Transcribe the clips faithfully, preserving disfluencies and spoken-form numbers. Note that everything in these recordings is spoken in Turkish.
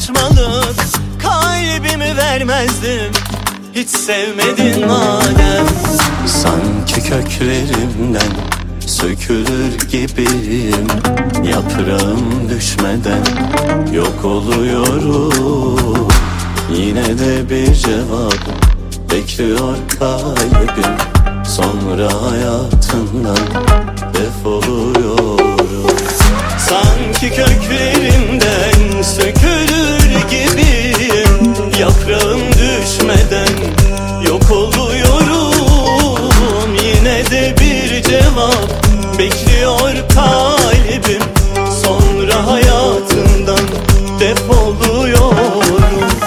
saçmalık, kalbimi vermezdim hiç sevmedin madem. Sanki köklerimden sökülür gibiyim, yaprağım düşmeden yok oluyorum. Yine de bir cevap bekliyor kalbim, sonra hayatından defoluyorum. Sanki köklerimden sökülür gibiyim, yaprağım düşmeden yok oluyorum. Yine de bir cevap bekliyor kalbim, sonra hayatından defoluyorum.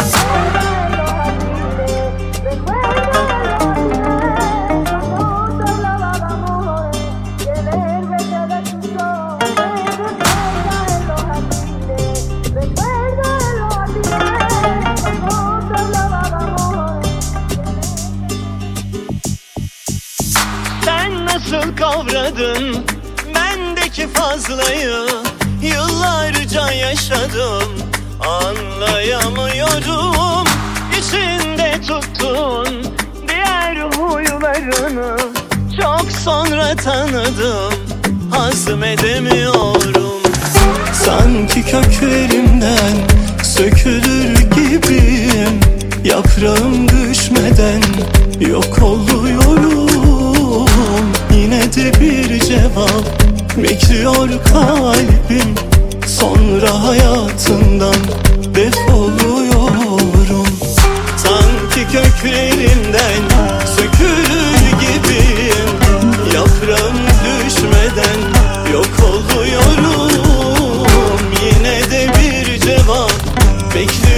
Sen nasıl kavradın bendeki fazlayı, yıllarca yaşadım anlayamıyorum. İçinde tuttun diğer huylarını çok sonra tanıdım, hazmedemiyorum. Sanki köklerimden sökülür gibiyim, yaprağım düşmeden yok oluyorum. Yine de bir cevap bekliyor kalbim, sonra hayatından defoluyorum. Sanki köklerimden sökülür gibiyim, yaprağım düşmeden yok oluyorum. Yine de bir cevap bekliyor